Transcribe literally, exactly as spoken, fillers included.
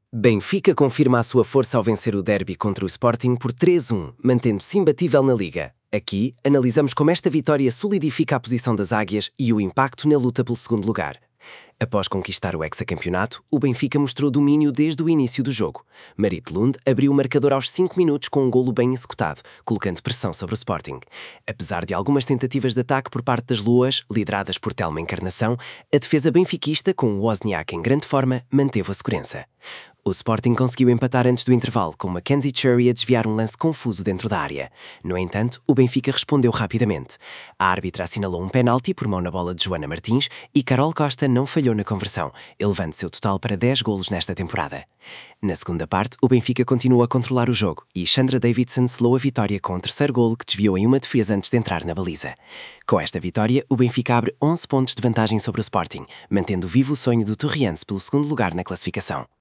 Benfica confirma a sua força ao vencer o derby contra o Sporting por três a um, mantendo-se imbatível na Liga. Aqui, analisamos como esta vitória solidifica a posição das Águias e o impacto na luta pelo segundo lugar. Após conquistar o hexacampeonato, o Benfica mostrou domínio desde o início do jogo. Marit Lund abriu o marcador aos cinco minutos com um golo bem executado, colocando pressão sobre o Sporting. Apesar de algumas tentativas de ataque por parte das Luas, lideradas por Telma Encarnação, a defesa benfiquista, com o Wozniak em grande forma, manteve a segurança. O Sporting conseguiu empatar antes do intervalo, com Mackenzie Cherry a desviar um lance confuso dentro da área. No entanto, o Benfica respondeu rapidamente. A árbitra assinalou um penalti por mão na bola de Joana Martins e Carol Costa não falhou na conversão, elevando seu total para dez golos nesta temporada. Na segunda parte, o Benfica continuou a controlar o jogo e Chandra Davidson selou a vitória com o terceiro golo que desviou em uma defesa antes de entrar na baliza. Com esta vitória, o Benfica abre onze pontos de vantagem sobre o Sporting, mantendo vivo o sonho do Torriense pelo segundo lugar na classificação.